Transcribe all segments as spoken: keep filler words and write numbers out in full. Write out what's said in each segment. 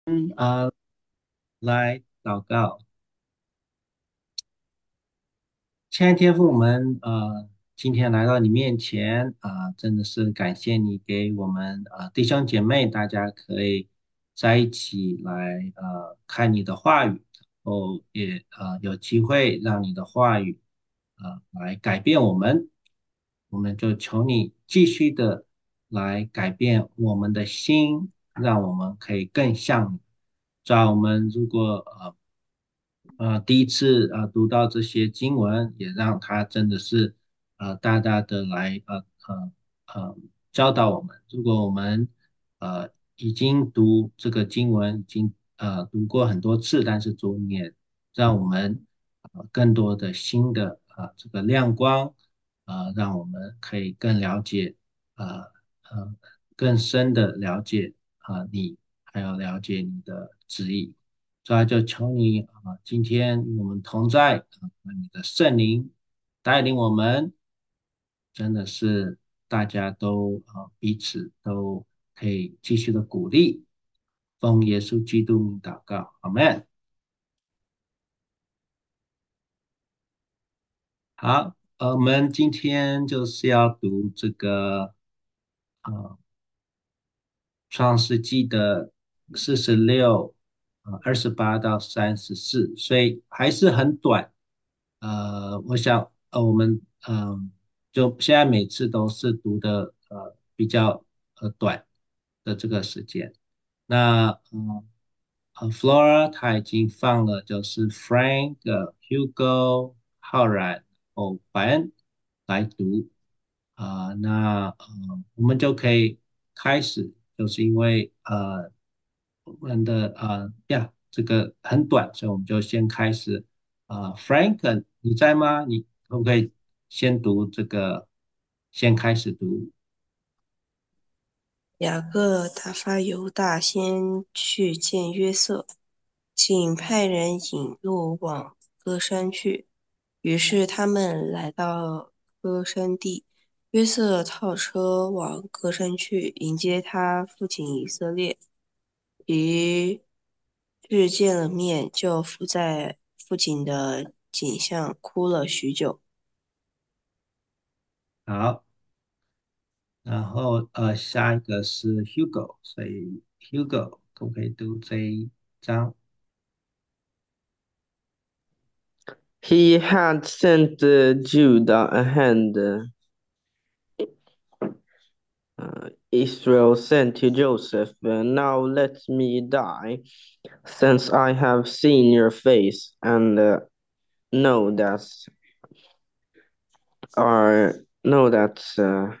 啊、来祷告。亲爱的天父，我们呃今天来到你面前啊、真的是感谢你给我们呃弟兄姐妹，大家可以在一起来呃看你的话语，然后也呃有机会让你的话语呃来改变我们，我们就求你继续的来改变我们的心，让我们可以更像你。在我们如果呃呃，第一次呃读到这些经文，也让他真的是呃大大的来呃呃呃教导我们。如果我们呃已经读这个经文，已经呃读过很多次，但是主你也让我们呃更多的新的呃这个亮光，呃让我们可以更了解呃呃更深的了解啊、呃你，还有了解你的旨意。主要就求你啊，今天与我们同在，啊，你的圣灵带领我们，真的是大家都啊彼此都可以继续的鼓励，奉耶稣基督名祷告，阿门。好，呃我们今天就是要读这个呃创世纪的四十六、呃二十八到三十四，所以还是很短。呃，我想，呃，我们嗯、就现在每次都是读的呃比较呃短的这个时间。那嗯呃，Flora 他已经放了，就是 Frank、呃 Hugo、浩然、哦怀恩来读啊、那呃我们就可以开始，就是因为呃我们的呃呀这个很短，所以我们就先开始。啊，Frank，你在吗？你可不可以先读这个，先开始读？ 雅各打发犹大先去见约瑟，请派人引路往歌山去。于是他们来到歌山地，约瑟套车往歌山去迎接他父亲以色列。于日见了面，就伏在父亲的颈项哭了许久。 好，然后呃，下一个是 Hugo，所以 Hugo 可不可以读这一章？ He had sent uh, Judah ahead. Uh, Israel said to Joseph, uh, Now let me die, since I have seen your face, and uh, know that are know that uh,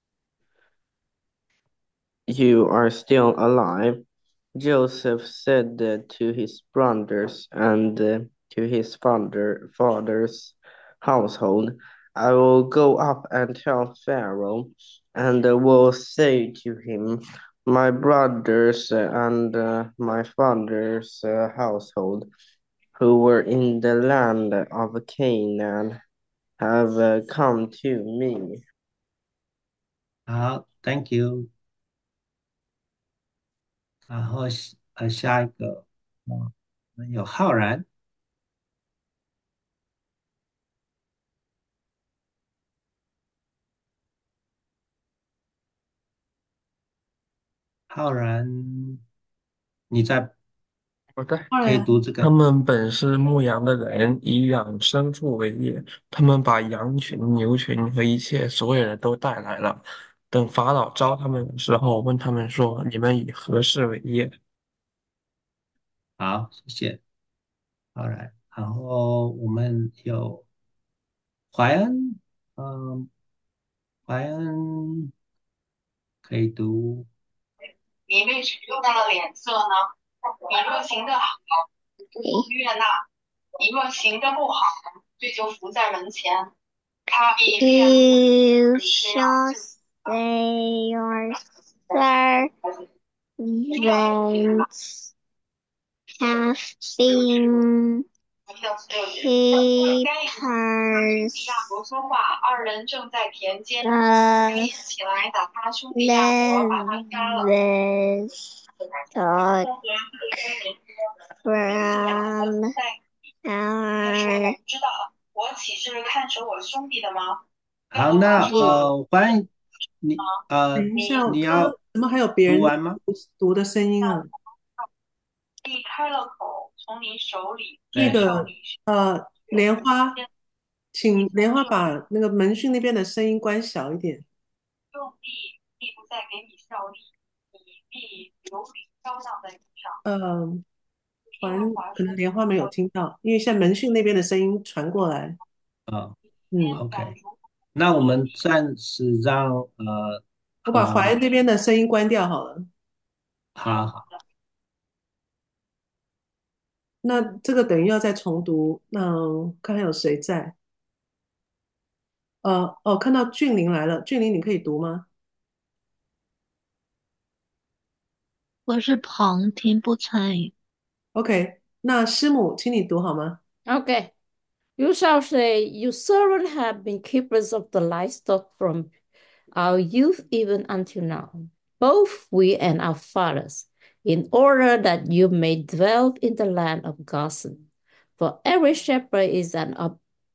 you are still alive. Joseph said uh, to his brothers and uh, to his father father's household, I will go up and tell Pharaoh, and uh, will say to him, My brothers uh, and uh, my father's uh, household, who were in the land of Canaan, have uh, come to me. 好，Thank you。然后呃，下一个，嗯，有浩然，浩然，你在好的， 可以读这他个。 们本是牧羊的人，以养牲畜为业。他们把羊群、牛群和一切所有的都带来了。等法老招他们的时候，问他们说：“你们以何事为业？” 好，谢谢。好来，然后我们有怀恩，嗯，怀恩可以读。 你为谁看了脸色呢？你若行得好，不悦纳；你若行得不好，罪就伏在门前。他必恋慕你， You 你这样 shall 就 say your 这样。 servants have been 与亚伯 keepers 说话，二人正在田间。 of 起来，打他兄弟亚伯，把他杀了。 levis took from 我 our 知道，我岂是看守我兄弟的吗？耶好， 和华那说， sheep. 呃，欢迎你呃， 等一下， 你要刚刚怎么还有别人在读完吗？ 读读的声音啊？ 必开了口，从你手里那对， 接受个你是呃，莲花， 先请莲花从手把那个门训那边的声音关小一点。 用力，必不再给你效力，你必有理飘荡在地上。 嗯、 耶反正和华说， 可能莲花没有我听到，因为现在门训那边的声音传过来。 啊嗯， 先赶 ，OK， 逐那我们暂时让呃我把怀呃， 恩那边的声音关掉好了。 好好那这个等于要再重读。那看看有谁在。呃，哦，看到俊霖来了，俊霖你可以读吗我是旁听不参与。 ？OK，那师母，请你读好吗？ Okay. You shall say, You servants have been keepers of the livestock from our youth even until now, both we and our fathers, in order that you may dwell in the land of Goshen. For every shepherd is an ab-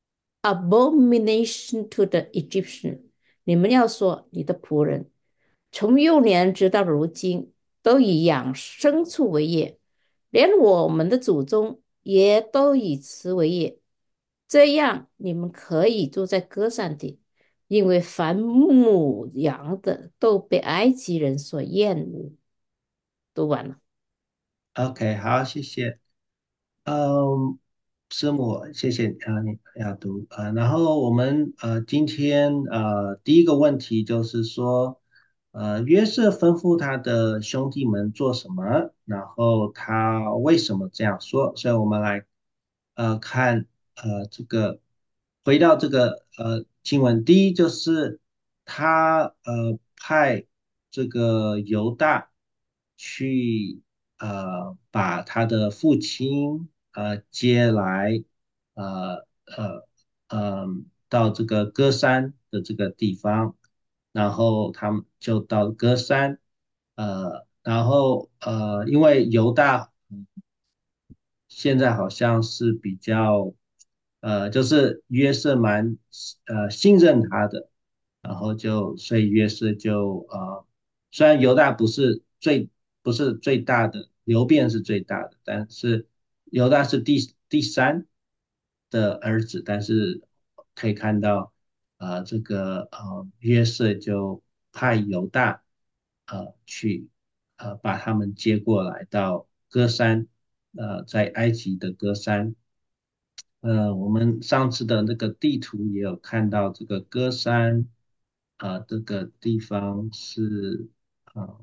abomination to the Egyptian. 你们要说，你的仆人从幼年直到如今，都以养牲畜为业，连我们的祖宗也都以此为业。这样，你们可以住在歌山地，因为凡牧羊的都被埃及人所厌恶。读完了。 ，OK，好，谢谢。嗯，师母，谢谢啊，你要读呃，然后我们呃今天呃第一个问题就是说，呃约瑟吩咐他的兄弟们做什么，然后他为什么这样说？所以我们来呃看呃这个回到这个呃经文，第一就是他呃派这个犹大去呃把他的父亲呃接来呃呃呃到这个歌山的这个地方，然后他们就到歌山，呃，然后呃因为犹大。现在好像是比较，呃，就是约瑟蛮呃信任他的，然后就所以约瑟就呃，虽然犹大不是最不是最大的，流变是最大的，但是犹大是第第三的儿子，但是可以看到，呃，这个呃约瑟就派犹大呃去呃把他们接过来到歌山。呃，在埃及的歌山，呃，我们上次的那个地图也有看到这个歌山，啊、这个地方是啊、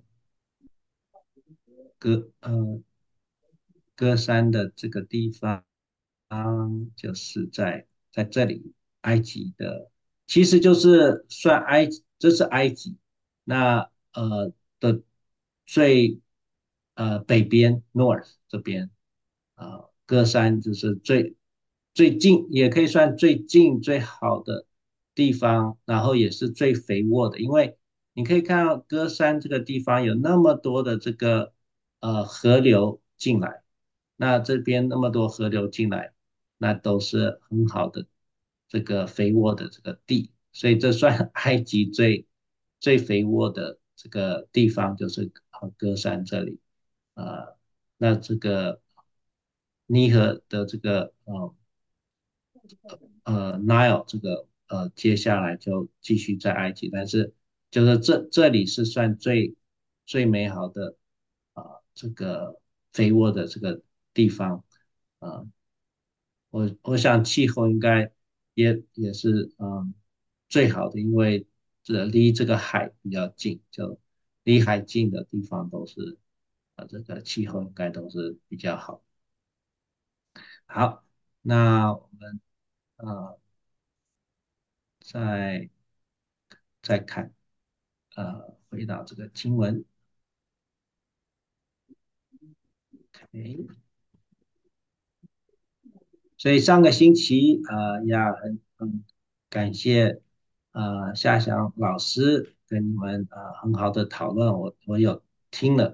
歌呃歌山的这个地方，就是在在这里，埃及的，其实就是算埃及，这是埃及，那呃的最呃北边 North 这边。啊，歌山就是最最近，也可以算最近最好的地方，然后也是最肥沃的，因为你可以看到歌山这个地方有那么多的这个呃河流进来，那这边那么多河流进来，那都是很好的这个肥沃的这个地，所以这算埃及最最肥沃的这个地方，就是呃歌山这里。呃，那这个尼河的这个呃呃 Nile 这个呃接下来就继续在埃及，但是就是这这里是算最最美好的啊、呃这个肥沃的这个地方啊、呃我我想气候应该也也是嗯最好的，因为这离这个海比较近，就离海近的地方都是啊、呃这个气候应该都是比较好。好，那我们呃再再看呃回到这个经文，OK，所以上个星期呃要很很感谢呃夏翔老师跟你们呃很好的讨论，我我有听了，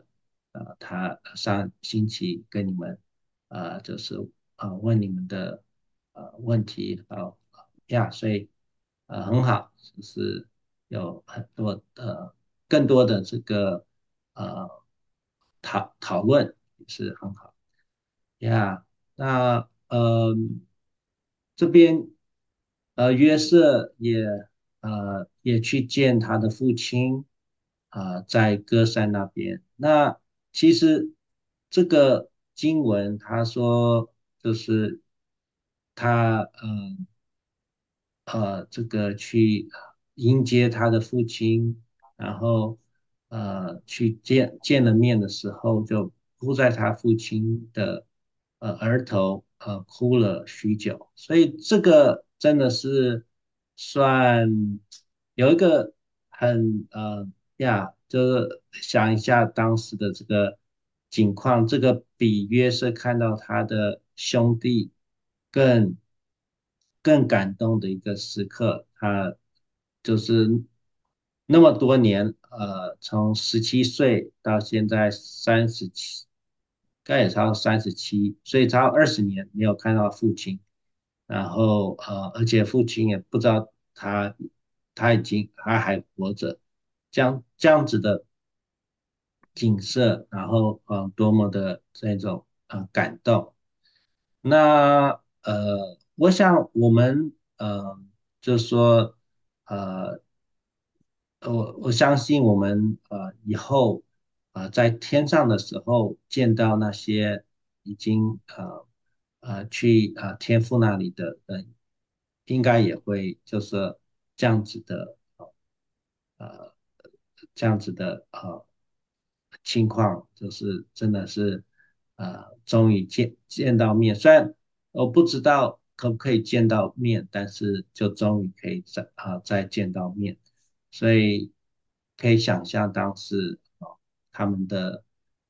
呃，他上星期跟你们呃就是呃问你们的呃问题，呃呀，所以呃很好，就是有很多的更多的这个呃讨讨论也是很好呀。那呃这边呃约瑟也呃也去见他的父亲啊、呃在歌山那边。那其实这个经文他说就是他嗯。呃呃，这个去迎接他的父亲，然后呃去见见了面的时候，就扑在他父亲的呃额头，呃哭了许久，所以这个真的是算有一个很呃呀，就是想一下当时的这个景况，这个比约瑟看到他的兄弟更更感动的一个时刻。他就是那么多年，呃，从十七岁到现在三十七，该也超过三十七，所以超过二十年没有看到父亲。然后呃，而且父亲也不知道他他已经他还活着，这样这样子的景色，然后呃，多么的这种呃感动。那呃，我想我们呃，就是说呃，我我相信我们呃以后呃在天上的时候见到那些已经呃呃去呃天父那里的人，应该也会就是这样子的呃这样子的呃情况，就是真的是呃终于见见到面，虽然我不知道可不可以见到面，但是就终于可以再啊、再见到面，所以可以想象当时哦他们的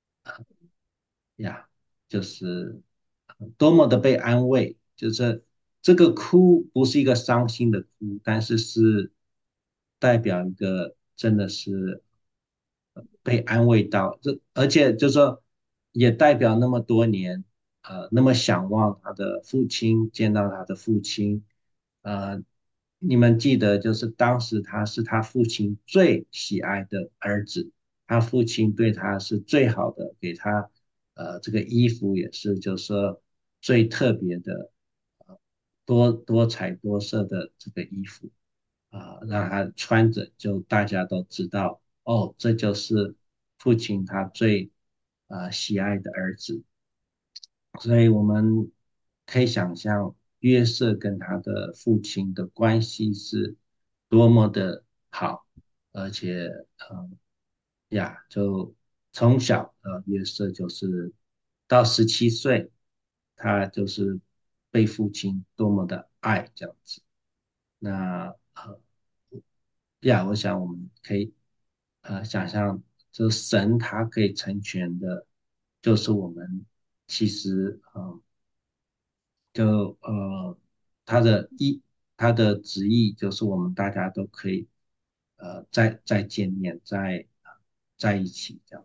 呀，就是多么的被安慰，就是这个哭不是一个伤心的哭，但是是代表一个真的是被安慰到，这而且就是说也代表那么多年，呃，那么想望他的父亲，见到他的父亲，呃，你们记得就是当时他是他父亲最喜爱的儿子，他父亲对他是最好的，给他呃这个衣服也是就是说最特别的，呃多多彩多色的这个衣服。啊、让他穿着，就大家都知道，哦，这就是父亲他最啊喜爱的儿子。所以我们可以想象约瑟跟他的父亲的关系是多么的好，而且嗯呀，就从小呃约瑟就是到十七岁，他就是被父亲多么的爱这样子。那呃呀，我想我们可以呃想象，就神他可以成全的，就是我们其实呃就呃他的意他的旨意就是我们大家都可以呃再再见面，再在一起这样。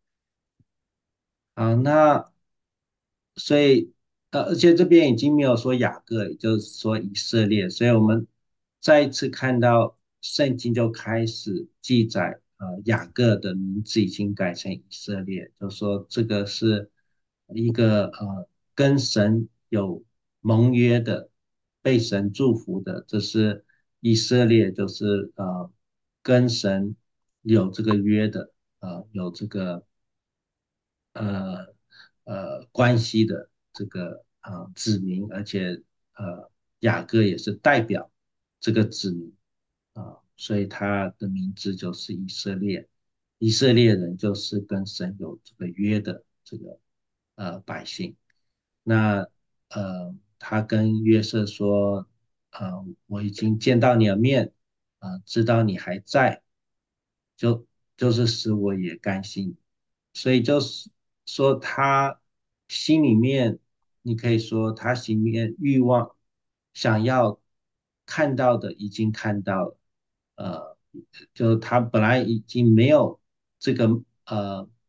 啊，那所以呃，而且这边已经没有说雅各，也就是说以色列，所以我们再一次看到圣经就开始记载，呃，雅各的名字已经改成以色列，就说这个是一个呃跟神有盟约的，被神祝福的，这是以色列，就是呃跟神有这个约的，呃，有这个。呃呃关系的这个呃子民，而且呃雅各也是代表这个子民啊、所以他的名字就是以色列。以色列人就是跟神有这个约的这个呃百姓。那呃他跟约瑟说，呃我已经见到你的面，啊、知道你还在，就就是使我也甘心。所以就是说他心里面，你可以说他心里面欲望想要看到的已经看到了，呃，就他本来已经没有这个呃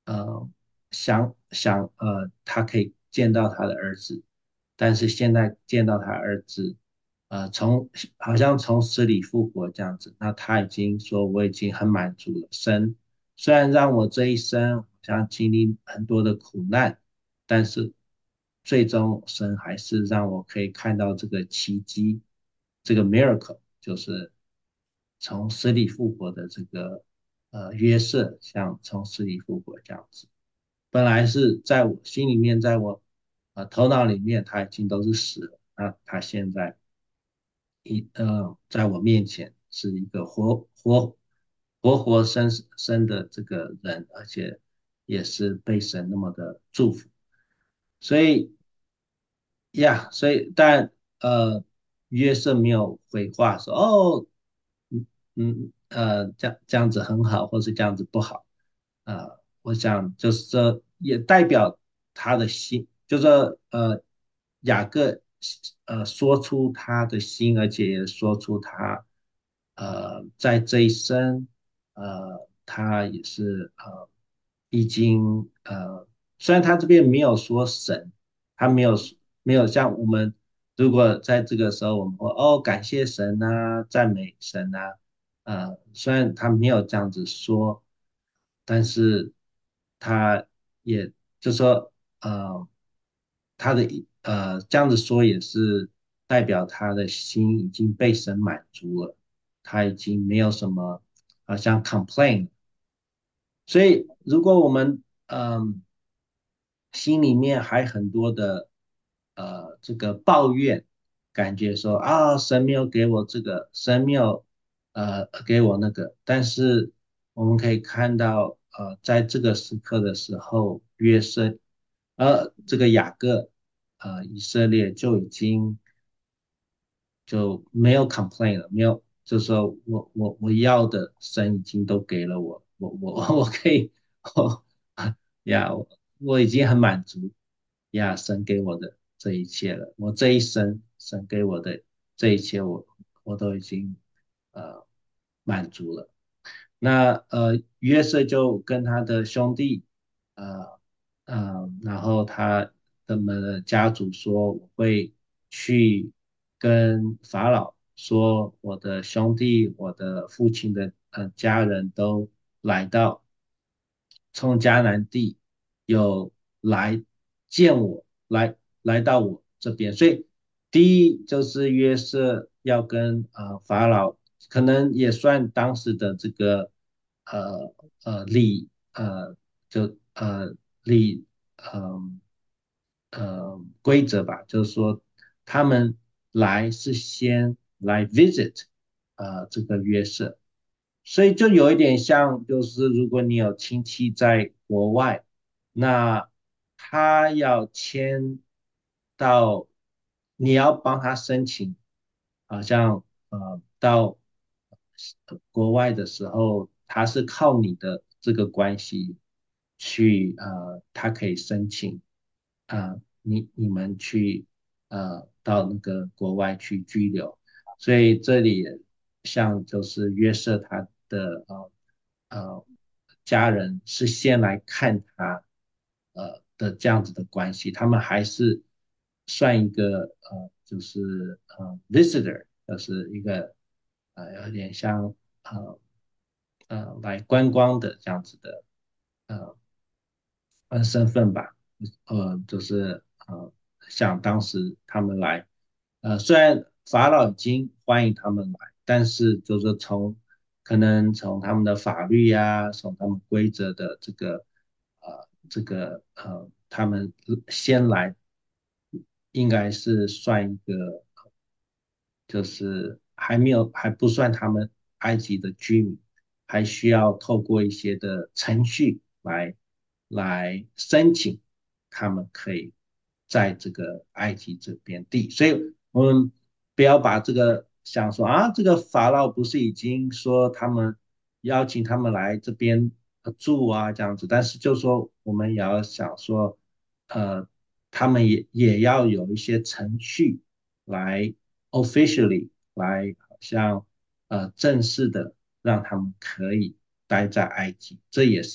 呃想想呃他可以见到他的儿子，但是现在见到他儿子，呃从好像从死里复活这样子，那他已经说我已经很满足了。神虽然让我这一生好像经历很多的苦难，但是最终神还是让我可以看到这个奇迹，这个 miracle 就是从死里复活的这个呃约瑟，像从死里复活这样子。本来是在我心里面，在我呃头脑里面，他已经都是死了，那他现在一呃在我面前是一个活活活活生生的这个人，而且也是被神那么的祝福。所以呀，所以但呃，约瑟没有回话说哦，嗯嗯呃，这样这样子很好，或是这样子不好。呃，我想就是说，也代表他的心，就是说呃，雅各呃说出他的心，而且也说出他呃在这一生呃他也是呃已经呃虽然他这边没有说神。他没有没有像我们，如果在这个时候我们会哦感谢神啊，赞美神啊，呃，虽然他没有这样子说，但是他也就说呃他的呃这样子说也是代表他的心已经被神满足了，他已经没有什么好像 complain，所以如果我们嗯、心里面还很多的呃这个抱怨，感觉说啊神没有给我这个，神没有呃给我那个，但是我们可以看到呃在这个时刻的时候，约瑟呃这个雅各呃以色列就已经就没有 complain 了，没有，就是说我我我要的神已经都给了我，我我我可以，我呀，我我已经很满足呀，神给我的这一切了，我这一生神给我的这一切我我都已经呃满足了。那呃，约瑟就跟他的兄弟，呃呃，然后他的们的家族说，我会去跟法老说，我的兄弟，我的父亲的呃家人都来到从迦南地有来见我，来来到我这边，所以第一就是约瑟要跟呃法老，可能也算当时的这个呃呃礼呃就呃礼嗯呃呃规则吧，就是说他们来是先来 visit 呃这个约瑟，所以就有一点像，就是如果你有亲戚在国外，那他要迁到，你要帮他申请，好像呃到呃国外的时候，他是靠你的这个关系去呃，他可以申请啊、呃你你们去呃到那个国外去居留。所以这里像就是约瑟他的呃呃家人是先来看他呃的这样子的关系，他们还是算一个呃就是呃 visitor，就是一个呃有点像呃呃来观光的这样子的呃呃身份吧。呃，就是呃，像当时他们来，呃，虽然法老已经欢迎他们来，但是就是从可能从他们的法律呀、从他们规则的这个呃这个呃，他们先来，应该是算一个，就是还没有还不算他们埃及的居民，还需要透过一些的程序来来申请，他们可以在这个埃及这边地，所以我们不要把这个想说啊，这个法老不是已经说他们邀请他们来这边呃住啊这样子，但是就说我们也要想说，呃，他们也也要有一些程序来 officially 来好像呃正式的让他们可以待在埃及，这也是有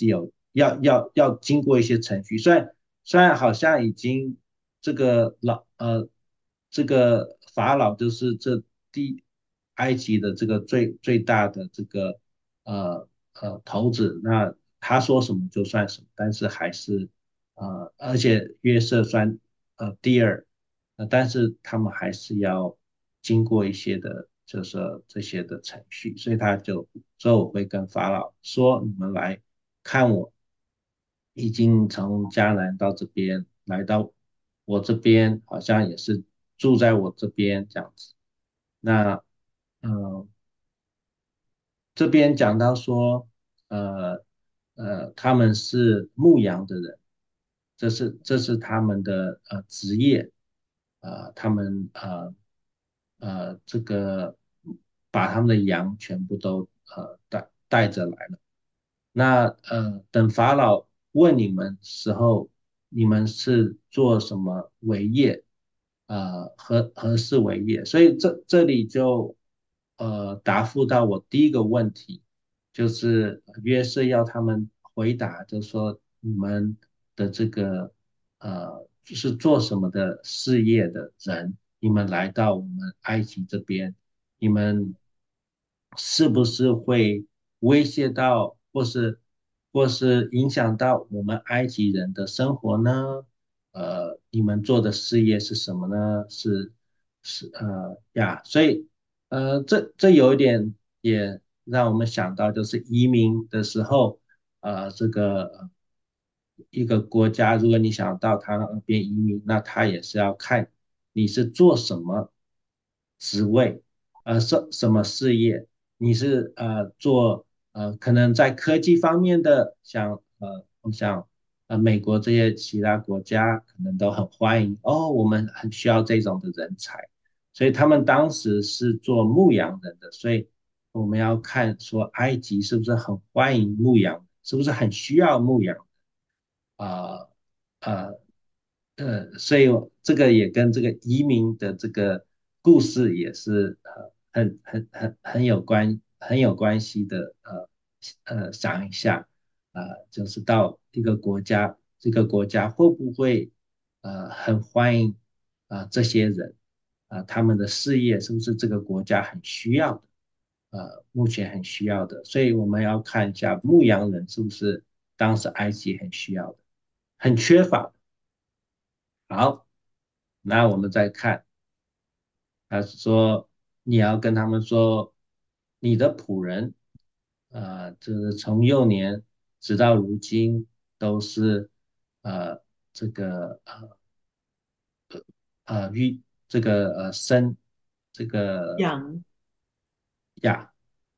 要要要经过一些程序，虽然虽然好像已经这个老呃这个法老就是这第埃及的这个最最大的这个呃呃头子，那他说什么就算什么，但是还是呃而且约瑟算呃第二，呃但是他们还是要经过一些的，就是这些的程序，所以他就所以我会跟法老说，你们来看我。已经从迦南到这边来到我这边，好像也是住在我这边这样子。那嗯、呃这边讲到说，呃呃，他们是牧羊的人，这是这是他们的呃职业，呃，他们呃呃这个把他们的羊全部都呃带带着来了。那呃，等法老问你们时候，你们是做什么为业？呃，何何事为业？所以这这里就呃答复到我第一个问题，就是约瑟要他们回答，就说你们的这个呃是做什么的事业的人，你们来到我们埃及这边，你们是不是会威胁到，或是或是影响到我们埃及人的生活呢？呃，你们做的事业是什么呢？是是呃呀，所以呃，这这有一点也让我们想到，就是移民的时候，呃，这个呃一个国家，如果你想到他那边移民，那他也是要看你是做什么职位，呃，什什么事业，你是呃做呃可能在科技方面的，像呃我想呃美国这些其他国家可能都很欢迎哦，我们很需要这种的人才，所以他们当时是做牧羊人的，所以我们要看说埃及是不是很欢迎牧羊，是不是很需要牧羊啊呃呃，所以这个也跟这个移民的这个故事也是呃很很很很有关很有关系的呃呃想一下呃就是到一个国家这个国家会不会呃很欢迎啊、呃这些人啊、呃他们的事业是不是这个国家很需要的呃目前很需要的，所以我们要看一下牧羊人是不是当时埃及很需要的。很缺乏。好，那我们再看，他说你要跟他们说，你的仆人，呃，就是从幼年直到如今都是呃这个呃呃育这个呃生这个养呀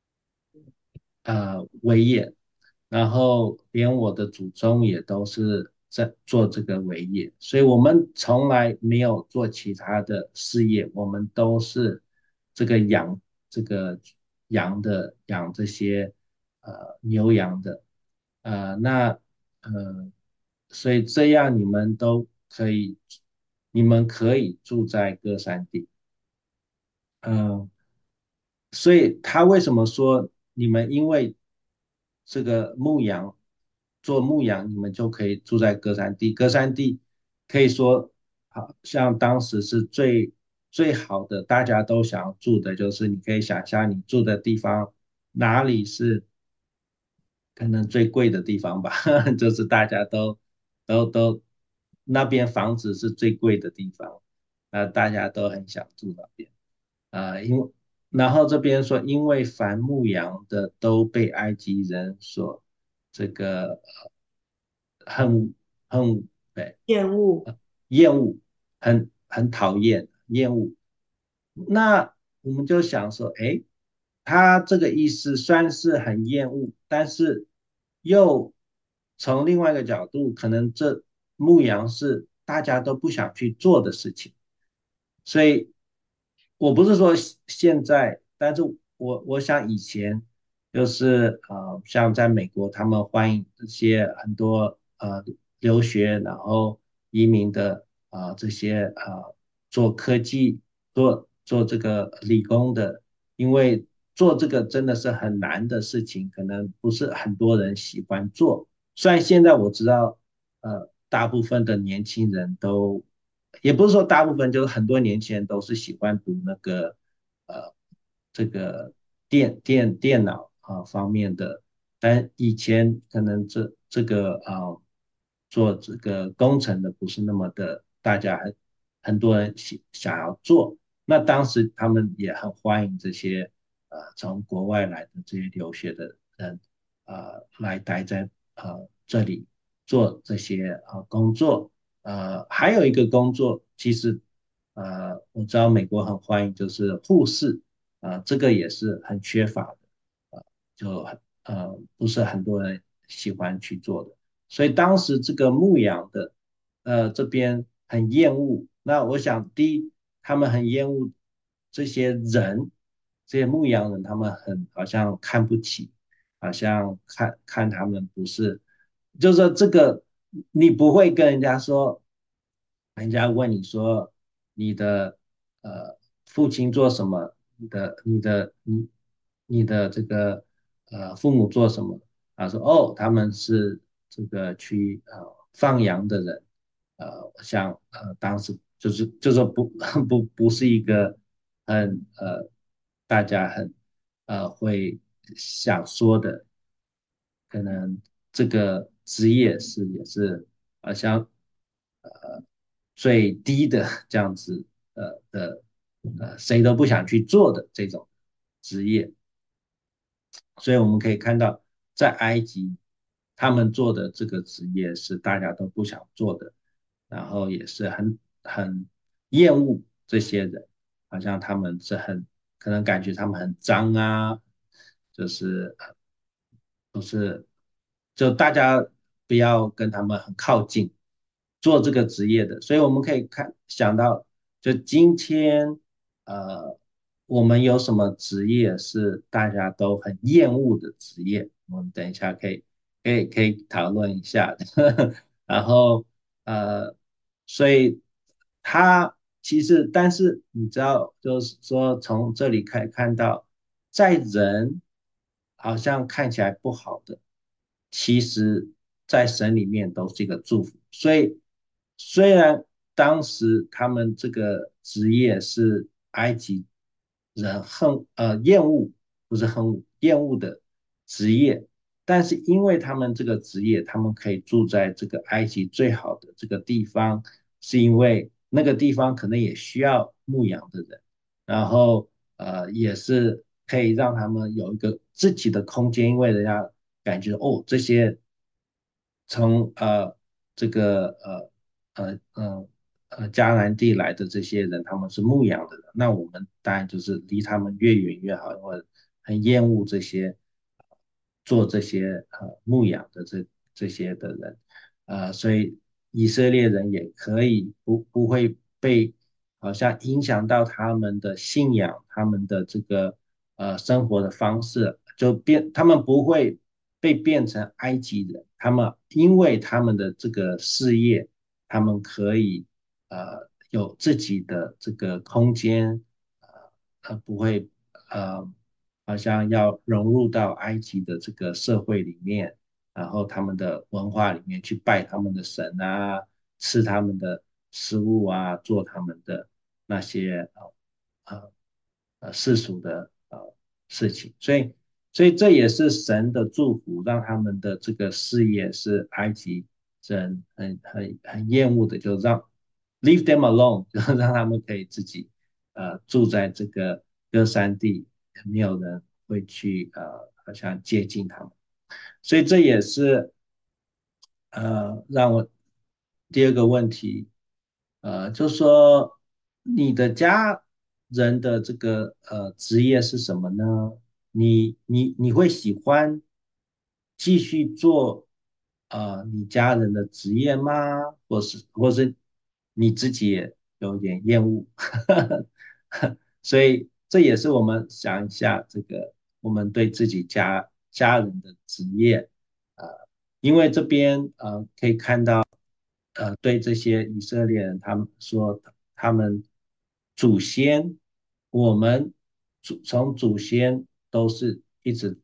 呃为业，然后连我的祖宗也都是在做这个为业，所以我们从来没有做其他的事业，我们都是这个养这个羊的养这些呃牛羊的，呃那呃所以这样你们都可以，你们可以住在歌山地。嗯，所以他为什么说你们因为这个牧羊做牧羊，你们就可以住在歌山地？歌山地可以说，好像当时是最最好的，大家都想要住的，就是你可以想象你住的地方哪里是可能最贵的地方吧，就是大家都都都那边房子是最贵的地方，呃，大家都很想住那边。啊，因为然后这边说，因为凡牧羊的都被埃及人所这个呃恨恨对厌恶。 厌恶，很很讨厌厌恶。那我们就想说，哎，他这个意思虽是很厌恶，但是又从另外一个角度，可能这牧羊是大家都不想去做的事情。所以我不是说现在，但是我我想以前就是呃，像在美国，他们欢迎这些很多呃留学然后移民的啊、呃这些呃做科技做做这个理工的，因为做这个真的是很难的事情，可能不是很多人喜欢做， 虽然现在我知道，呃，大部分的年轻人都，也不是说大部分，就是很多年轻人都是喜欢读那个，呃，这个电电电脑啊、呃方面的，但以前可能这这个啊、呃做这个工程的不是那么的，大家很很多人想想要做，那当时他们也很欢迎这些呃从国外来的这些留学的人。呃来待在呃这里做这些呃工作。呃，还有一个工作，其实呃我知道美国很欢迎，就是护士，呃这个也是很缺乏的，呃就很呃不是很多人喜欢去做的。所以当时这个牧羊的呃这边很厌恶。那我想第一，他们很厌恶这些人，这些牧羊人，他们很好像看不起。好像看看他们不是，就是说这个你不会跟人家说，人家问你说你的呃父亲做什么，你的你的你你的这个呃父母做什么啊？说哦，他们是这个去呃放羊的人，呃，像呃当时就是就是不不不是一个很呃大家很呃会想说的，可能这个职业是也是好像呃最低的这样子呃的呃谁都不想去做的这种职业。所以我们可以看到，在埃及，他们做的这个职业是大家都不想做的，然后也是很很厌恶这些人，好像他们是很可能感觉他们很脏啊，就是不是就大家不要跟他们很靠近，做这个职业的。所以我们可以看想到，就今天呃，我们有什么职业是大家都很厌恶的职业？我们等一下可以可以可以讨论一下的。然后呃，所以他其实，但是你知道，就是说从这里可以看到，在人好像看起来不好的，其实在神里面都是一个祝福。所以虽然当时他们这个职业是埃及人恨呃厌恶，不是恨恶厌恶的职业，但是因为他们这个职业，他们可以住在这个埃及最好的这个地方，是因为那个地方可能也需要牧羊的人，然后呃也是可以让他们有一个自己的空间，因为人家感觉哦这些从呃这个呃呃呃呃迦南地来的这些人，他们是牧羊的人，那我们当然就是离他们越远越好，因为很厌恶这些做这些呃牧羊的这这些的人，呃，所以以色列人也可以不不会被好像影响到他们的信仰，他们的这个呃生活的方式，就变他们不会被变成埃及人，他们因为他们的这个事业，他们可以呃有自己的这个空间，呃，呃不会呃好像要融入到埃及的这个社会里面，然后他们的文化里面去拜他们的神啊，吃他们的食物啊，做他们的那些呃呃呃世俗的呃事情，所以所以这也是神的祝福，让他们的这个事业是埃及人很很很厌恶的，就让 leave them alone，就让他们可以自己呃住在这个歌山地，没有人会去呃好像接近他们。所以这也是呃让我第二个问题，呃，就说你的家人的这个呃职业是什么呢？你你你会喜欢继续做呃你家人的职业吗？或是或是你自己也有点厌恶？所以这也是我们想一下这个我们对自己家家人的职业。呃，因为这边呃可以看到，呃，对这些以色列人，他们说他们祖先，我们祖从祖先都是一直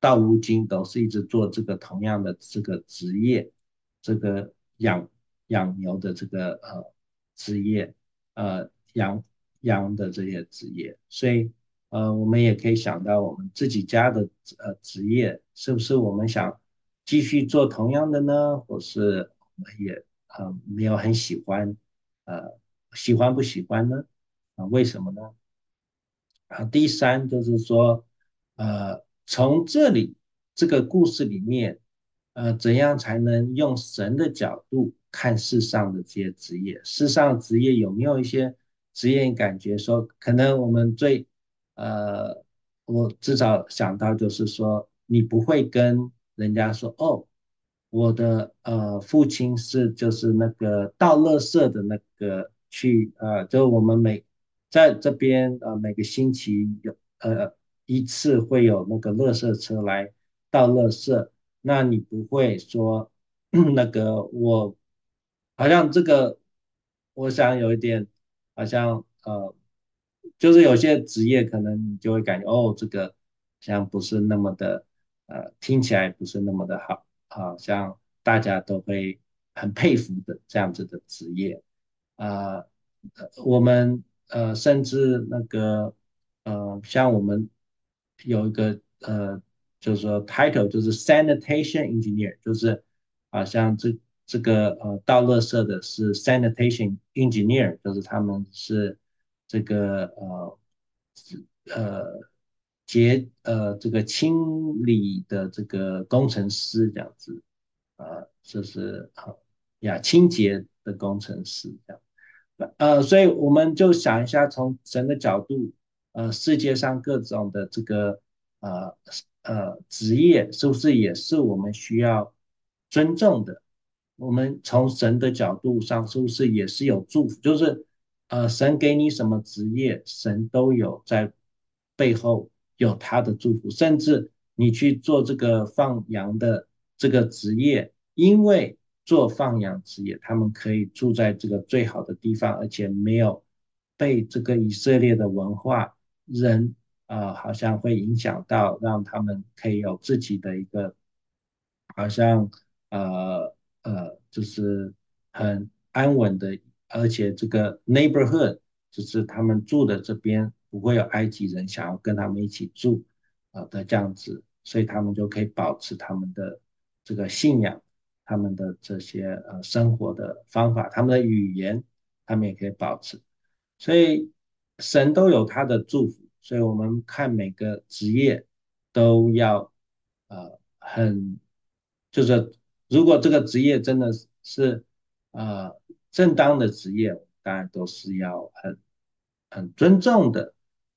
到如今都是一直做这个同样的这个职业，这个养养牛的这个呃职业，呃养羊的这些职业，所以呃我们也可以想到我们自己家的呃职业是不是我们想继续做同样的呢，或是我们也呃没有很喜欢，呃喜欢不喜欢呢？啊、为什么呢？啊，第三就是说，呃，从这里这个故事里面，呃，怎样才能用神的角度看世上的这些职业？世上职业有没有一些职业感觉说，可能我们最，呃，我至少想到就是说，你不会跟人家说，哦，我的呃父亲是就是那个倒垃圾的那个去呃，就我们每在这边呃每个星期有呃一次会有那个垃圾车来倒垃圾，那你不会说那个我好像这个我想有一点好像呃就是有些职业可能你就会感觉哦这个好像不是那么的呃听起来不是那么的好。好像大家都会很佩服的这样子的职业。啊、呃，我们呃甚至那个呃像我们有一个呃就是说 title 就是 sanitation engineer，就是好像这这个呃倒垃圾的是 sanitation engineer，就是他们是这个呃呃洁呃这个清理的这个工程师这样子，呃，就是呃呀清洁的工程师这样。呃，所以我们就想一下，从神的角度，呃，世界上各种的这个呃呃职业，是不是也是我们需要尊重的？我们从神的角度上，是不是也是有祝福？就是呃，神给你什么职业，神都有在背后有他的祝福，甚至你去做这个放羊的这个职业，因为做放养职业，他们可以住在这个最好的地方，而且没有被这个以色列的文化人呃，好像会影响到，让他们可以有自己的一个，好像呃呃，就是很安稳的，而且这个 neighborhood 就是他们住的这边不会有埃及人想要跟他们一起住啊、呃的这样子，所以他们就可以保持他们的这个信仰，他们的这些呃生活的方法，他们的语言，他们也可以保持。所以神都有他的祝福，所以我们看每个职业都要呃很，就是如果这个职业真的是呃正当的职业，当然都是要很很尊重的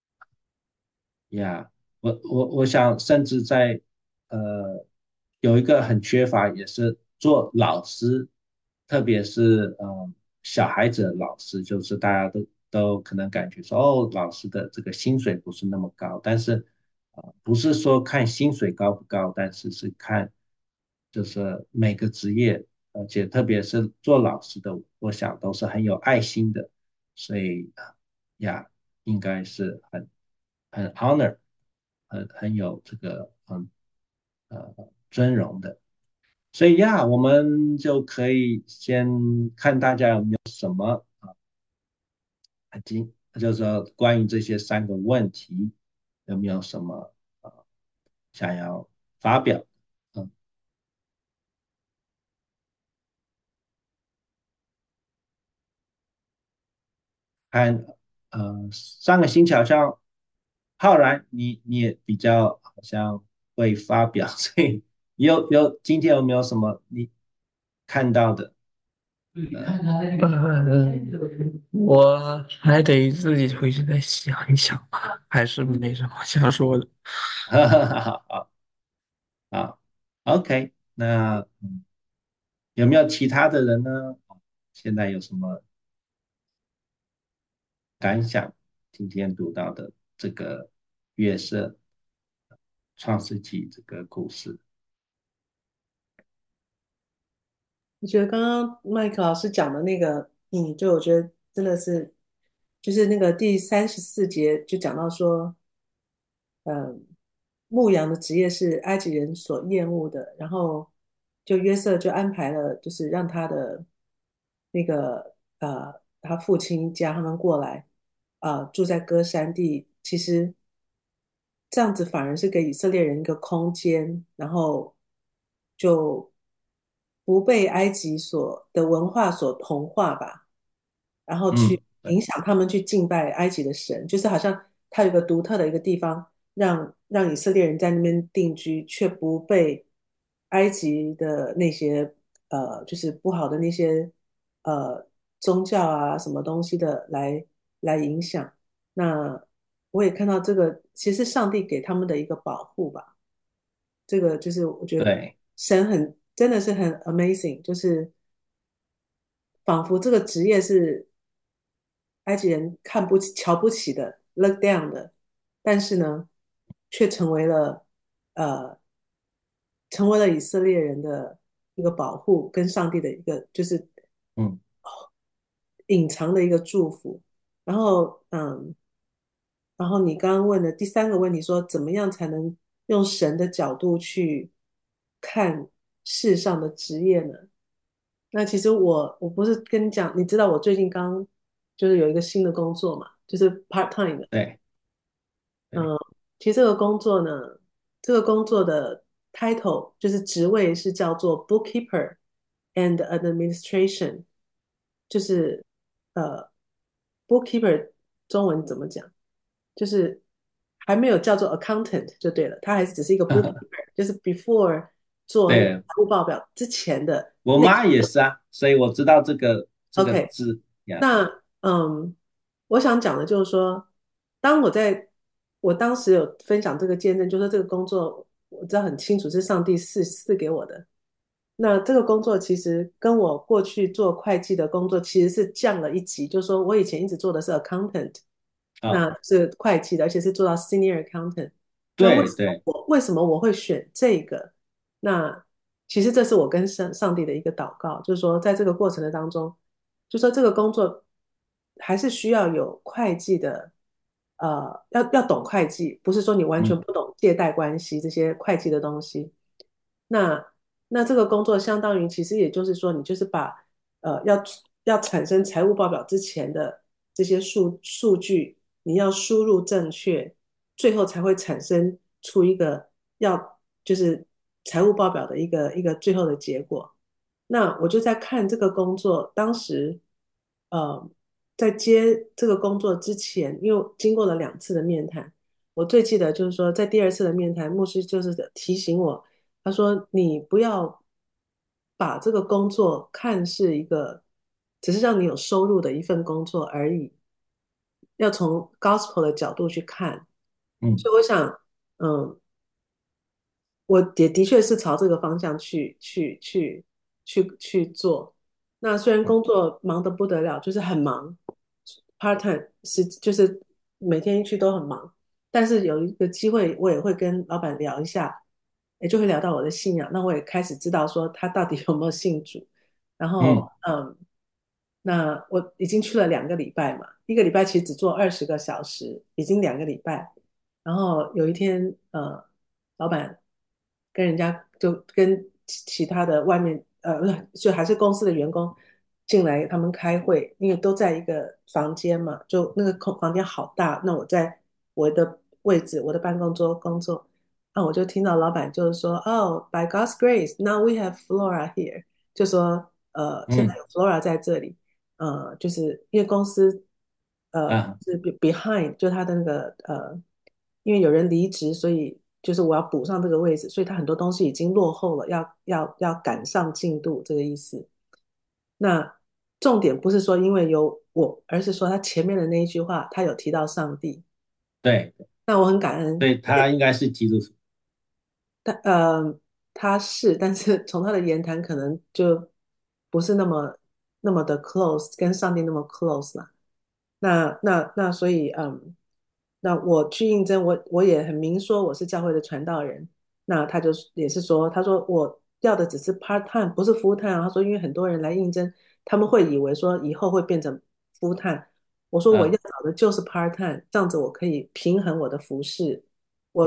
呀。我我我想，甚至在呃有一个很缺乏，也是做老师，特别是呃小孩子的老师，就是大家都都可能感觉说，哦，老师的这个薪水不是那么高，但是呃不是说看薪水高不高，但是是看就是每个职业，而且特别是做老师的，我想都是很有爱心的，所以啊呀，应该是很很 honor。很很有这个嗯呃尊荣的，所以呀，我们就可以先看大家有没有什么啊，今就是说关于这些三个问题有没有什么呃想要发表？嗯，看呃上个星期好像浩然你你也比较好像会发表，所以有有今天有没有什么你看到的？ 呃，我还得自己回去再想一想吧，还是没什么想说的。 好好，OK，那嗯有没有其他的人呢？现在有什么感想？今天读到的这个月色创世纪这个故事。 我觉得刚刚麦克老师讲的那个，嗯，对，我觉得真的是，就是那个第三十四节就讲到说，嗯。 牧羊的职业是埃及人所厌恶的，然后就约瑟就安排了，就是让他的那个呃他父亲家他们过来，呃住在歌山地。其实这样子反而是给以色列人一个空间，然后就不被埃及所的文化所同化吧。然后去嗯，对影响他们去敬拜埃及的神，就是好像他有个独特的一个地方，让让以色列人在那边定居，却不被埃及的那些呃，就是不好的那些呃宗教啊什么东西的来来影响。那我也看到这个，其实上帝给他们的一个保护吧。这个就是我觉得对神很真的是很 amazing，就是仿佛这个职业是埃及人看不起、瞧不起的 look down 的，但是呢，却成为了呃，成为了以色列人的一个保护，跟上帝的一个就是嗯隐藏的一个祝福。然后，嗯，然后你刚刚问的第三个问题说，怎么样才能用神的角度去看世上的职业呢？那其实我我不是跟你讲，你知道我最近刚就是有一个新的工作嘛，就是 part time 的。 对对， 嗯，其实这个工作呢，这个工作的 title 就是职位是叫做 bookkeeper and administration，就是呃 bookkeeper 中文怎么讲？就是还没有叫做 accountant 就对了，它还是只是一个 bookkeeper，就是 before 做那个财对务报表之前的那我妈也是啊，所以我知道这个这个 OK。 字呀。 那嗯，我想讲的就是说，当我在我当时有分享这个见证，就说这个工作我知道很清楚是上帝赐赐给我的。那这个工作其实跟我过去做会计的工作其实是降了一级，就是说我以前一直做的是 accountant， 啊， 那是会计的，而且是做到 senior accountant。那为什么对对， 我为什么我会选这个？那其实这是我跟上上帝的一个祷告，就是说在这个过程的当中。就说这个工作还是需要有会计的，呃，要要懂会计，不是说你完全嗯不懂借贷关系这些会计的东西。那那这个工作相当于，其实也就是说，你就是把呃要要产生财务报表之前的这些数数据，你要输入正确，最后才会产生出一个要就是财务报表的一个一个最后的结果。那我就在看这个工作，当时，呃，在接这个工作之前，因为经过了两次的面谈，我最记得就是说，在第二次的面谈，牧师就是提醒我，他说：“你不要把这个工作看是一个只是让你有收入的一份工作而已，要从 gospel 的角度去看。” 嗯所以我想，嗯，我也的确是朝这个方向去去去去去做。那虽然嗯工作忙得不得了，就是很忙，part time 是就是每天去都很忙，但是有一个机会，我也会跟老板聊一下，也就会聊到我的信仰。那我也开始知道说他到底有没有信主。然后， 嗯嗯，那我已经去了两个礼拜嘛，一个礼拜其实只做二十个小时，已经两个礼拜。然后有一天，呃，老板跟人家就跟其其他的外面，呃，不是，就还是公司的员工进来，他们开会，因为都在一个房间嘛，就那个空房间好大。那我在我的位置，我的办公桌工作，那我就听到老板就是说，哦，by God's grace, now we have Flora here，就说，呃，现在嗯有 Flora 在这里。呃，就是因为公司呃啊是 be- behind，就他的那个呃，因为有人离职，所以就是我要补上这个位置，所以他很多东西已经落后了，要要要赶上进度这个意思。那重点不是说因为有我，而是说他前面的那一句话，他有提到上帝， 对， 那我很感恩。 所以他应该是基督徒。 他呃，他是，但是从他的言谈可能就不是那么那么的 close，跟上帝那么 close 啦。那那那所以嗯，那我去应征，我我也很明说我是教会的传道人。那他就也是说，他说我要的只是 part time，不是 full time 啊。他说因为很多人来应征，他们会以为说以后会变成 full time。我说我要啊， 找的就是 part time，这样子我可以平衡我的服饰。我嗯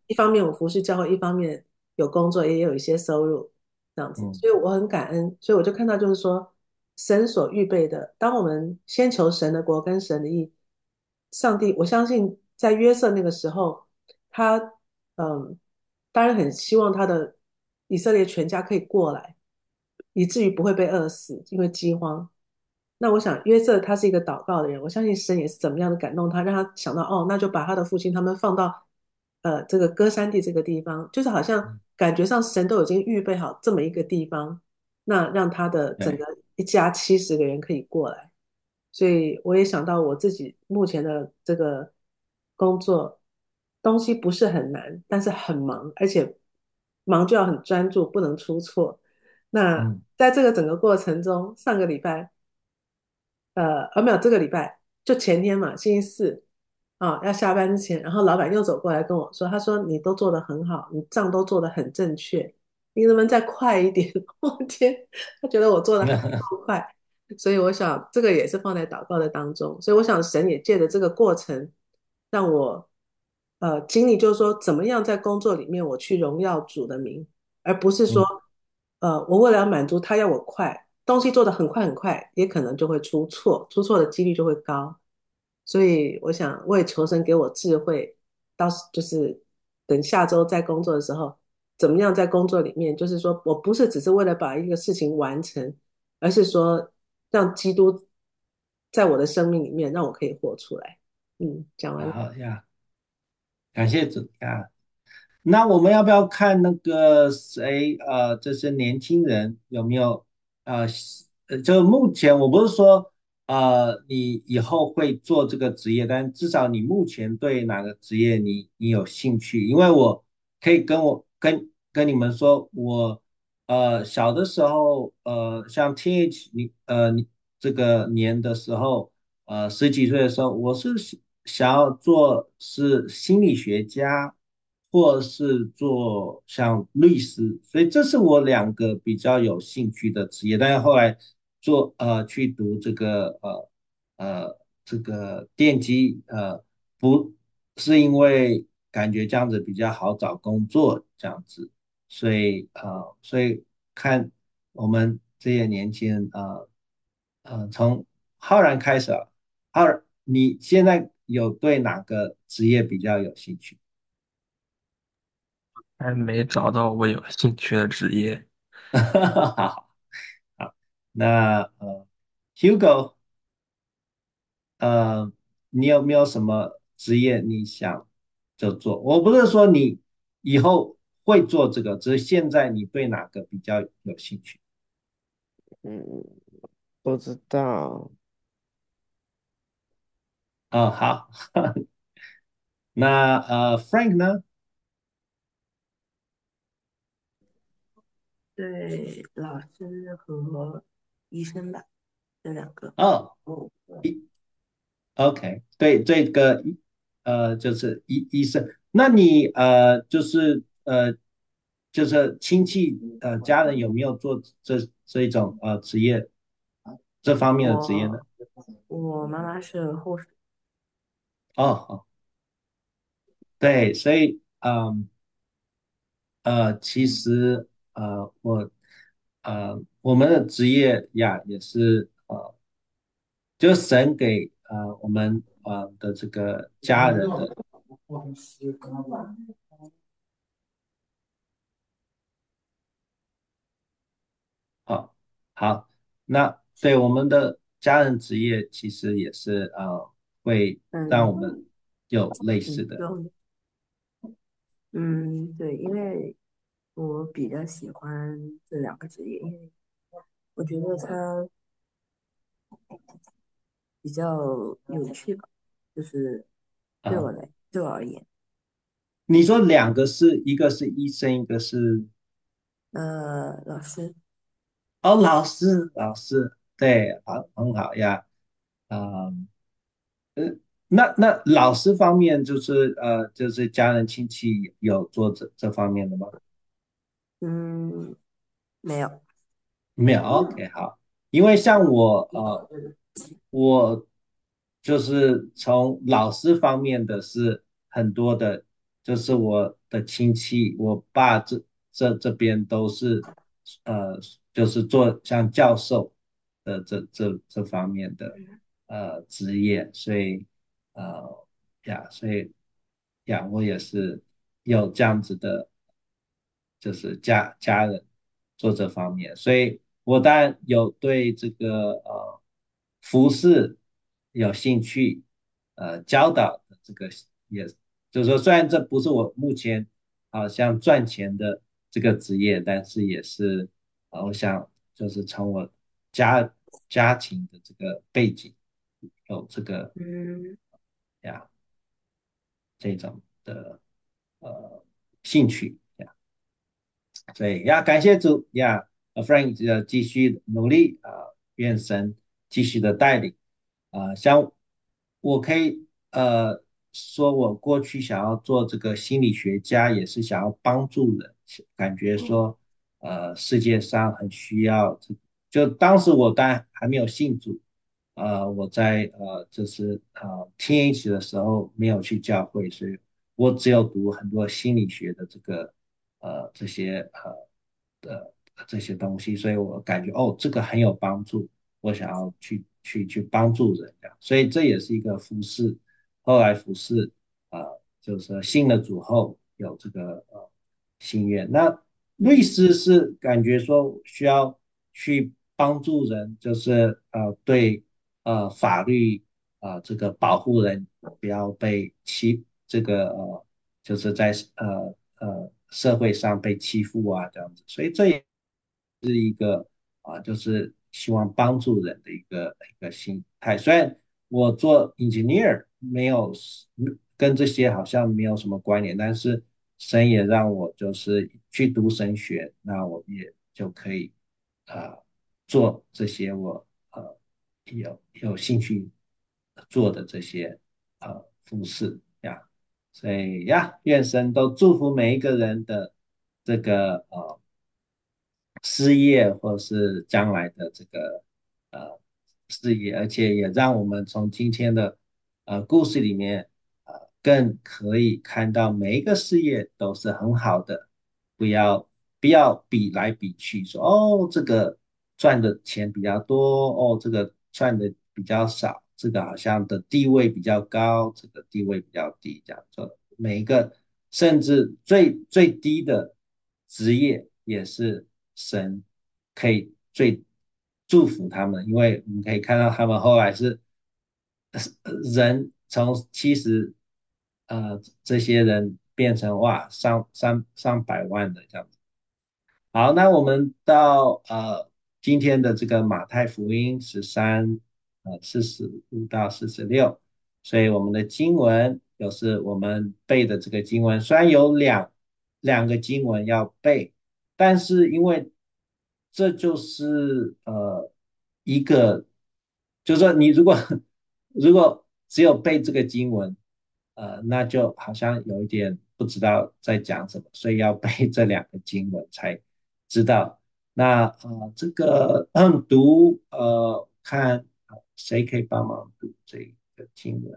一方面我服侍教会，一方面有工作，也有一些收入，这样子， 嗯所以我很感恩。所以我就看到，就是说，神所预备的，当我们先求神的国跟神的义，上帝，我相信在约瑟那个时候，他嗯，当然很希望他的以色列全家可以过来，以至于不会被饿死，因为饥荒。那我想约瑟他是一个祷告的人，我相信神也是怎么样的感动他，让他想到哦，那就把他的父亲他们放到呃这个歌山地这个地方，就是好像嗯， 感觉上神都已经预备好这么一个地方，那让他的整个对， 一家七十个人可以过来。所以我也想到我自己目前的这个工作，东西不是很难，但是很忙，而且忙就要很专注，不能出错。那嗯在这个整个过程中，上个礼拜，呃，呃，没有，这个礼拜就前天嘛，星期四啊，要下班之前，然后老板又走过来跟我说，他说你都做得很好，你账都做得很正确，你能不能再快一点？我天，他觉得我做的还不够快，所以我想这个也是放在祷告的当中，所以我想神也借着这个过程，让我呃经历，就是说怎么样在工作里面我去荣耀主的名，而不是说嗯， 呃我为了要满足他要我快，东西做得很快很快，也可能就会出错，出错的几率就会高。所以我想，我也求神给我智慧，到时就是等下周在工作的时候，怎么样在工作里面，就是说我不是只是为了把一个事情完成，而是说让基督在我的生命里面，让我可以活出来。嗯，讲完了。 好呀，感谢主呀。那我们要不要看那个谁？呃，这些年轻人有没有？呃，呃就目前我不是说，呃，你以后会做这个职业，但至少你目前对哪个职业你你有兴趣？因为我可以跟我跟跟你们说，我呃小的时候，呃，像 teenage 你呃你这个年的时候，呃十几岁的时候，我是想想要做是心理学家。或是做像律师，所以这是我两个比较有兴趣的职业。但是后来做呃去读这个呃呃这个电机呃不是因为感觉这样子比较好找工作这样子，所以呃所以看我们这些年轻人呃呃从浩然开始啊，浩然你现在有对哪个职业比较有兴趣？ 还没找到我有兴趣的职业。 好，好，那呃，Hugo，呃，你有没有什么职业你想就做？我不是说你以后会做这个，只是现在你对哪个比较有兴趣？ 嗯，不知道。 哦，好，那呃，Frank 呢？ 对，老师和医生吧，这两个。 哦，医，OK，对，这个呃，就是医医生。那你呃，就是呃，就是亲戚呃，家人有没有做这这一种呃职业这方面的职业呢？ 我我妈妈是护士。 哦哦，对，所以嗯呃，其实呃我呃我们的职业呀也是呃，就是神给呃我们呃的这个家人的。好，好，那对我们的家人职业其实也是呃会让我们嗯有类似嗯， 的。 有嗯，对，因为我比较喜欢这两个职业，因为我觉得它比较有趣吧，就是对我啊。 来，对我而言。 你说两个是一个是医生，一个是呃，老师。 哦老师，老师对，好很好呀。嗯呃，那那老师方面就是呃就是家人亲戚有做这这方面的吗？ 嗯，没有。 没有，OK，好，因为像我呃，我就是从老师方面的是很多的， 就是我的亲戚，我爸这这这边都是呃，就是做像教授的这这这方面的呃职业，所以呃呀，所以呀，我也是有这样子的，就是家家人做这方面，所以我当然有对这个呃服饰有兴趣，呃，教导的这个也就是说，虽然这不是我目前好像赚钱的这个职业，但是也是呃，我想就是从我家家庭的这个背景有这个嗯呀这种的呃兴趣呀。所以呀，感谢主呀呃，Frank 呃继续努力啊，愿神继续的带领啊。像我可以呃说，我过去想要做这个心理学家，也是想要帮助人，感觉说呃世界上很需要这就当时我当然还没有信主，呃，我在呃就是呃 teenage 的时候没有去教会，所以我只有读很多心理学的这个呃这些呃的这些东西，所以我感觉哦这个很有帮助，我想要去去去帮助人家，所以这也是一个服饰，后来服饰呃就是说信了主后有这个呃心愿，那律嗯师是感觉说需要去帮助人，就是呃对呃法律呃这个保护人不要被欺这个呃就是在呃呃社会上被欺负啊这样子，所以这也啊，就是希望帮助人的一个一个心态。虽然我做 engineer 没有跟这些好像没有什么关联，但是神也让我就是去读神学，那我也就可以呃做这些我呃有有兴趣做的这些呃服饰呀。所以呀，愿神都祝福每一个人的这个呃事业或是将来的这个呃事业，而且也让我们从今天的呃故事里面呃更可以看到每一个事业都是很好的，不要不要比来比去，说哦这个赚的钱比较多，哦这个赚的比较少，这个好像的地位比较高，这个地位比较低，这样做每一个甚至最最低的职业也是神可以最祝福他们，因为我们可以看到他们后来是呃人从七十呃这些人变成哇上上上百万的这样子。好，那我们到呃今天的这个马太福音十三呃四十五到四十六，所以我们的经文就是我们背的这个经文，虽然有两两个经文要背，但是因为这就是呃一个，就是说你如果如果只有背这个经文，呃，那就好像有一点不知道在讲什么，所以要背这两个经文才知道。那呃，这个嗯读呃看呃谁可以帮忙读这个经文？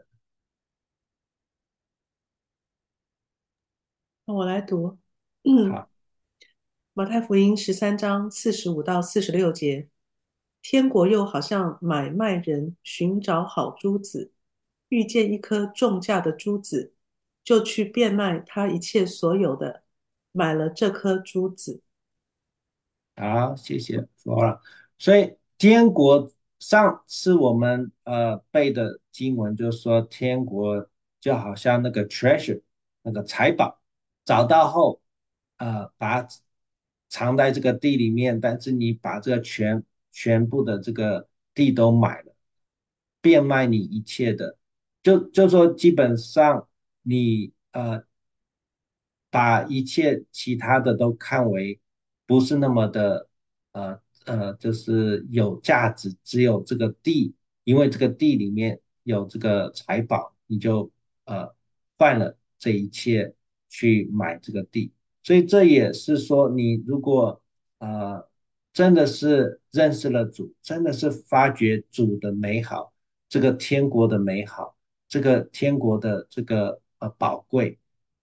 那我来读。嗯， 好。 马太福音十三章四十五到四十六节，天国又好像买卖人寻找好珠子，遇见一颗重价的珠子，就去变卖他一切所有的，买了这颗珠子。 好，谢谢 Flora。所以天国上次我们呃背的经文就是说，天国就好像那个 treasure 那个财宝，找到后，呃，把它藏在这个地里面，但是你把这个全全部的这个地都买了，变卖你一切的，就就说基本上你呃把一切其他的都看为不是那么的呃呃，就是有价值，只有这个地，因为这个地里面有这个财宝，你就呃犯了这一切去买这个地，所以这也是说，你如果呃真的是认识了主，真的是发掘主的美好，这个天国的美好，这个天国的这个呃宝贵。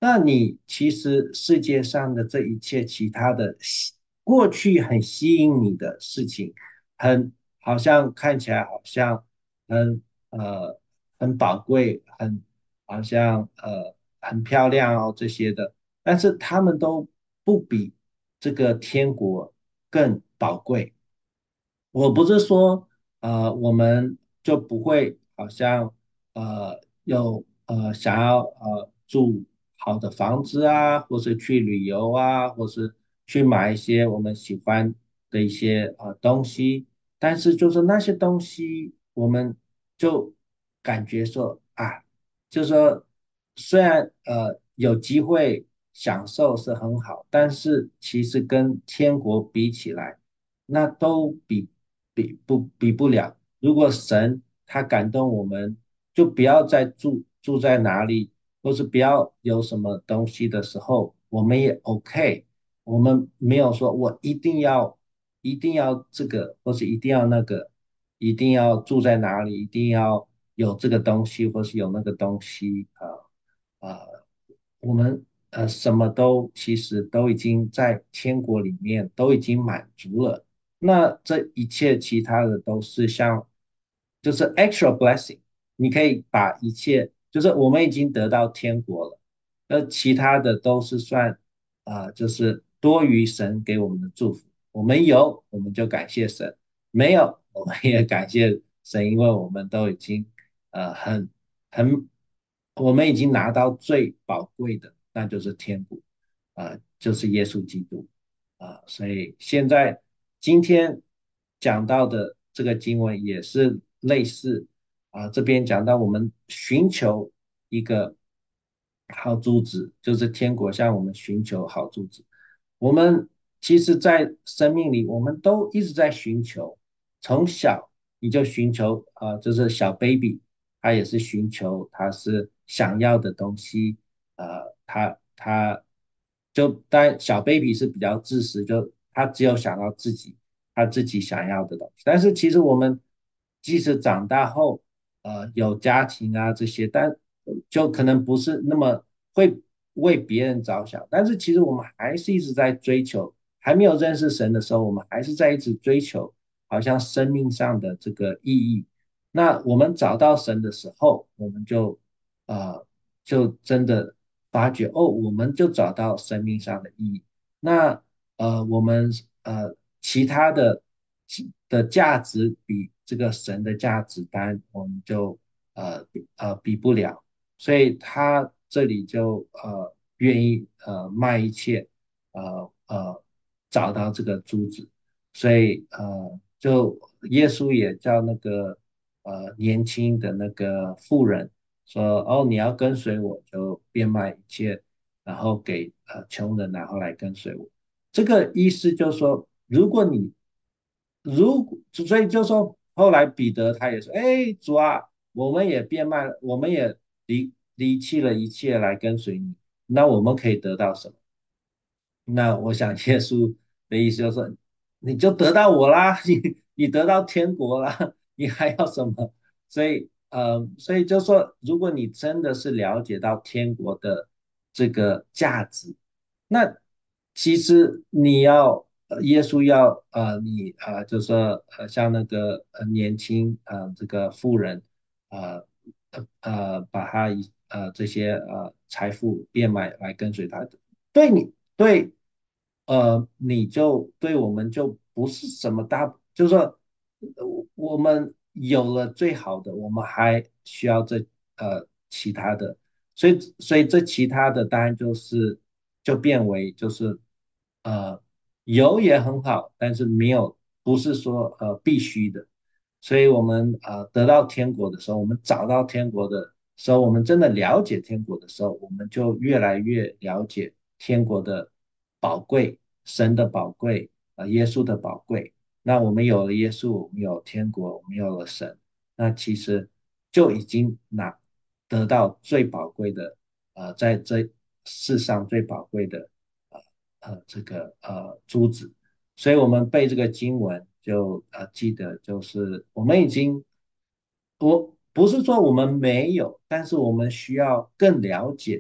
那你其实世界上的这一切其他的吸过去很吸引你的事情，很好像看起来好像很呃很宝贵，很好像呃很漂亮哦这些的，但是他们都不比这个天国更宝贵。我不是说呃我们就不会好像呃有呃想要呃住好的房子啊，或是去旅游啊，或是去买一些我们喜欢的一些呃东西，但是就是那些东西，我们就感觉说啊，就是说虽然呃有机会享受是很好，但是其实跟天国比起来。那都比比不比不了。如果神他感动我们，就不要再住住在哪里，或是不要有什么东西的时候，我们也 OK。我们没有说我一定要一定要这个，或是一定要那个，一定要住在哪里，一定要有这个东西，或是有那个东西啊。呃我们呃什么都其实都已经在天国里面都已经满足了，那这一切其他的都是像就是 extra blessing，你可以把一切就是我们已经得到天国了，那其他的都是算啊、呃就是多余神给我们的祝福，我们有我们就感谢神，没有我们也感谢神，因为我们都已经呃很很我们已经拿到最宝贵的，那就是天国，啊、就是耶稣基督，啊、所以现在今天讲到的这个经文也是类似，啊、这边讲到我们寻求一个好珠子，就是天国向我们寻求好珠子。我们其实，在生命里，我们都一直在寻求，从小你就寻求，啊，就是小 baby。他也是寻求他是想要的东西，呃，他他就当然小 baby 是比较自私，就他只有想到自己他自己想要的东西。但是其实我们即使长大后，呃，有家庭啊这些，但就可能不是那么会为别人着想，但是其实我们还是一直在追求，还没有认识神的时候，我们还是在一直追求，好像生命上的这个意义。那我们找到神的时候，我们就呃就真的发觉哦，我们就找到生命上的意义。那呃我们呃其他的的价值比这个神的价值单，我们就呃比呃比不了。所以他这里就呃愿意呃卖一切，呃呃找到这个珠子。所以呃，就耶稣也叫那个呃年轻的那个妇人说，哦，你要跟随我，就变卖一切，然后给呃穷人，然后来跟随我。这个意思就是说，如果你如果所以就说后来彼得他也说，哎，主啊，我们也变卖了，我们也离离弃了一切来跟随你，那我们可以得到什么？那我想耶稣的意思就是说，你就得到我啦，你你得到天国啦，你还要什么？所以呃，所以就说，如果你真的是了解到天国的这个价值，那其实你要呃耶稣要呃你呃就说呃像那个呃年轻呃这个富人呃呃呃把他一呃这些呃财富变卖来跟随他的。对你对，呃，你就对我们就不是什么大，就是说，呃我们有了最好的，我们还需要这呃其他的，所以所以这其他的当然就是就变为就是呃有也很好，但是没有不是说呃必须的。所以我们呃得到天国的时候，我们找到天国的时候，我们真的了解天国的时候，我们就越来越了解天国的宝贵，神的宝贵，呃，耶稣的宝贵。那我们有了耶稣，我们有天国，我们有了神，那其实就已经拿得到最宝贵的，呃，在这世上最宝贵的，呃呃这个呃珠子。所以我们背这个经文就呃记得，就是我们已经，我不是说我们没有，但是我们需要更了解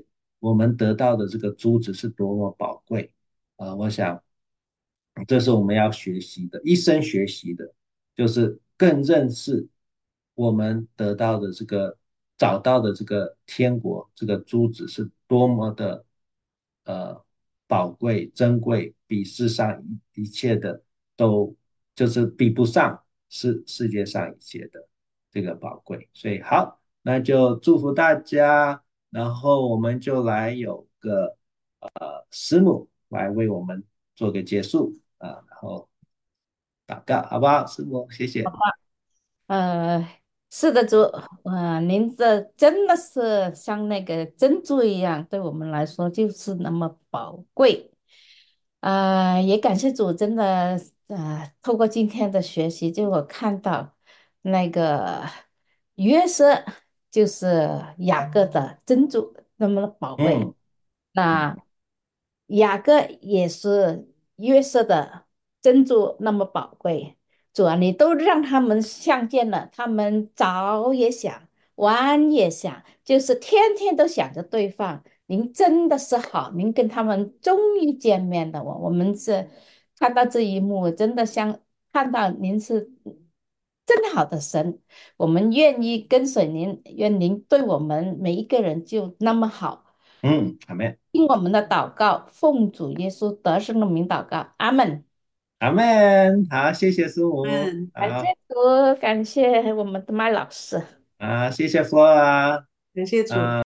我们得到的这个珠子是多么宝贵。呃，我想这是我们要学习的，一生学习的，就是更认识我们得到的这个找到的这个天国，这个珠子是多么的呃宝贵、珍贵，比世上一一切的都就是比不上世世界上一切的这个宝贵。所以好，那就祝福大家，然后我们就来有个呃师母来为我们做个结束啊，然后祷告，好不好？师母，谢谢。 呃，是的，主，呃，您这真的是像那个珍珠一样，对我们来说就是那么宝贵。呃，也感谢主，真的，呃，透过今天的学习，就我看到那个约瑟就是雅各的珍珠那么的宝贵。 嗯那嗯雅各也是约瑟的珍珠那么宝贵。主啊，你都让他们相见了，他们早也想，晚也想，就是天天都想着对方。您真的是好，您跟他们终于见面了。我我们是看到这一幕，真的像看到您是真好的神，我们愿意跟随您，愿您对我们每一个人就那么好。 嗯，阿门， 听我们的祷告，奉主耶稣得胜的名祷告，阿门。 阿门。好，谢谢师母， 嗯， 感谢好主，感谢我们的麦老师。 啊，谢谢 Flora。 感谢主。 啊。